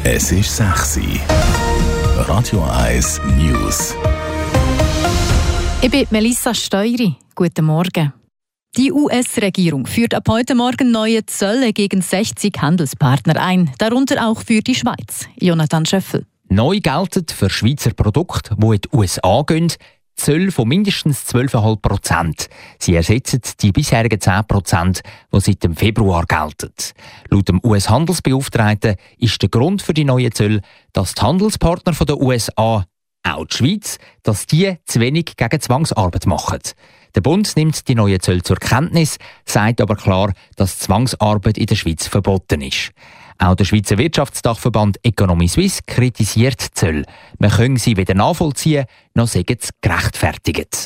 Es ist 6 Uhr. Radio 1 News. Ich bin Melissa Steury. Guten Morgen. Die US-Regierung führt ab heute Morgen neue Zölle gegen 60 Handelspartner ein, darunter auch für die Schweiz. Jonathan Schöffel. Neu gelten für Schweizer Produkte, die in die USA gehen, Zölle von mindestens 12,5%. Sie ersetzen die bisherigen 10%, die seit dem Februar gelten. Laut dem US-Handelsbeauftragten ist der Grund für die neuen Zölle, dass die Handelspartner der USA, auch die Schweiz, dass die zu wenig gegen Zwangsarbeit machen. Der Bund nimmt die neuen Zölle zur Kenntnis, sagt aber klar, dass Zwangsarbeit in der Schweiz verboten ist. Auch der Schweizer Wirtschaftsdachverband Economy Suisse kritisiert die Zölle. Man könne sie weder nachvollziehen, noch sagen sie gerechtfertigt.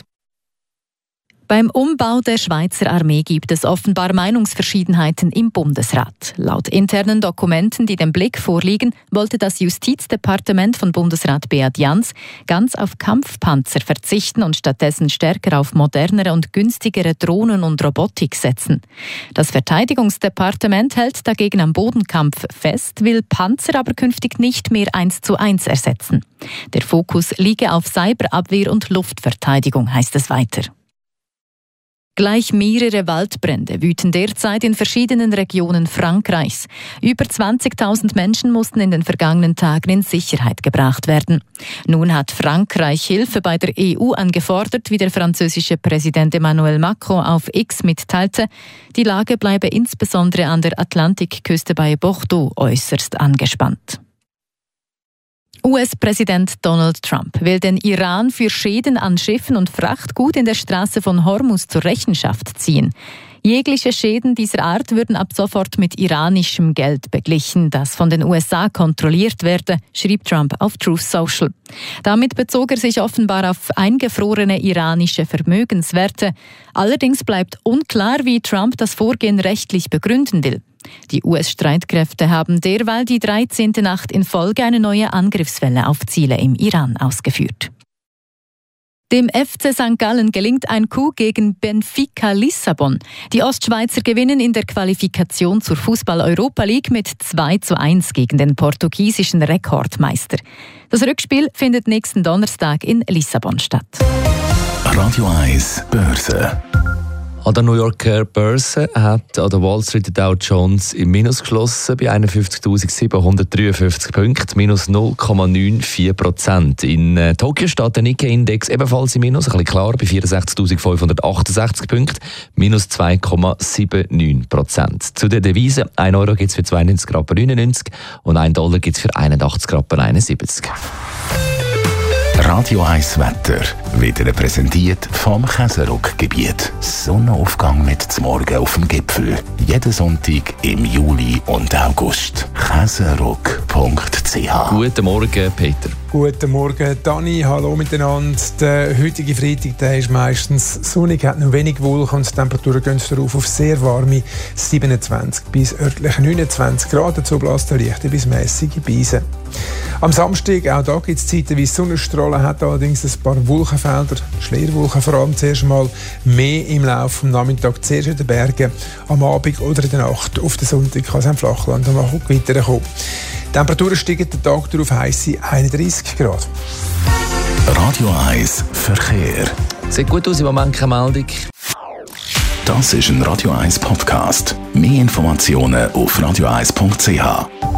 Beim Umbau der Schweizer Armee gibt es offenbar Meinungsverschiedenheiten im Bundesrat. Laut internen Dokumenten, die dem Blick vorliegen, wollte das Justizdepartement von Bundesrat Beat Jans ganz auf Kampfpanzer verzichten und stattdessen stärker auf modernere und günstigere Drohnen und Robotik setzen. Das Verteidigungsdepartement hält dagegen am Bodenkampf fest, will Panzer aber künftig nicht mehr 1:1 ersetzen. Der Fokus liege auf Cyberabwehr und Luftverteidigung, heißt es weiter. Gleich mehrere Waldbrände wüten derzeit in verschiedenen Regionen Frankreichs. Über 20.000 Menschen mussten in den vergangenen Tagen in Sicherheit gebracht werden. Nun hat Frankreich Hilfe bei der EU angefordert, wie der französische Präsident Emmanuel Macron auf X mitteilte. Die Lage bleibe insbesondere an der Atlantikküste bei Bordeaux äußerst angespannt. US-Präsident Donald Trump will den Iran für Schäden an Schiffen und Frachtgut in der Straße von Hormuz zur Rechenschaft ziehen. Jegliche Schäden dieser Art würden ab sofort mit iranischem Geld beglichen, das von den USA kontrolliert werde, schrieb Trump auf Truth Social. Damit bezog er sich offenbar auf eingefrorene iranische Vermögenswerte. Allerdings bleibt unklar, wie Trump das Vorgehen rechtlich begründen will. Die US-Streitkräfte haben derweil die 13. Nacht in Folge eine neue Angriffswelle auf Ziele im Iran ausgeführt. Dem FC St. Gallen gelingt ein Coup gegen Benfica Lissabon. Die Ostschweizer gewinnen in der Qualifikation zur Fußball-Europa League mit 2:1 gegen den portugiesischen Rekordmeister. Das Rückspiel findet nächsten Donnerstag in Lissabon statt. Radio 1 Börse. An der New Yorker Börse hat an der Wall Street Dow Jones im Minus geschlossen bei 51.753 Punkten, minus 0,94%. In Tokio steht der Nikkei-Index ebenfalls im Minus, ein bisschen klar, bei 64.568 Punkten, minus 2,79%. Zu den Devisen, 1 Euro gibt es für 92,99 und 1 Dollar gibt es für 81,71. Radio 1 Wetter wird Ihnen präsentiert vom Käseruck-Gebiet. Sonnenaufgang mit zum Morgen auf dem Gipfel. Jeden Sonntag im Juli und August. Käseruck.ch. Guten Morgen, Peter. Guten Morgen, Dani. Hallo miteinander. Der heutige Freitag der ist meistens sonnig, hat noch wenig Wolken und die Temperaturen gehen darauf auf sehr warme 27 bis örtlich 29 Grad. Dazu bläst eine leichte bis mäßige Brise. Am Samstag, auch da gibt es zeitweise Sonnenstrahlen, hat allerdings ein paar Wolkenfelder, Schleierwolken vor allem zuerst mal mehr im Laufe des Nachmittags, zuerst in den Bergen, am Abend oder in der Nacht. Auf den Sonntag kann es im Flachland noch weiterkommen. Die Temperaturen steigen den Tag darauf heisse 31 Grad. Radio 1 Verkehr. Sieht gut aus, im Moment keine Meldung. Das ist ein Radio 1 Podcast. Mehr Informationen auf radio1.ch.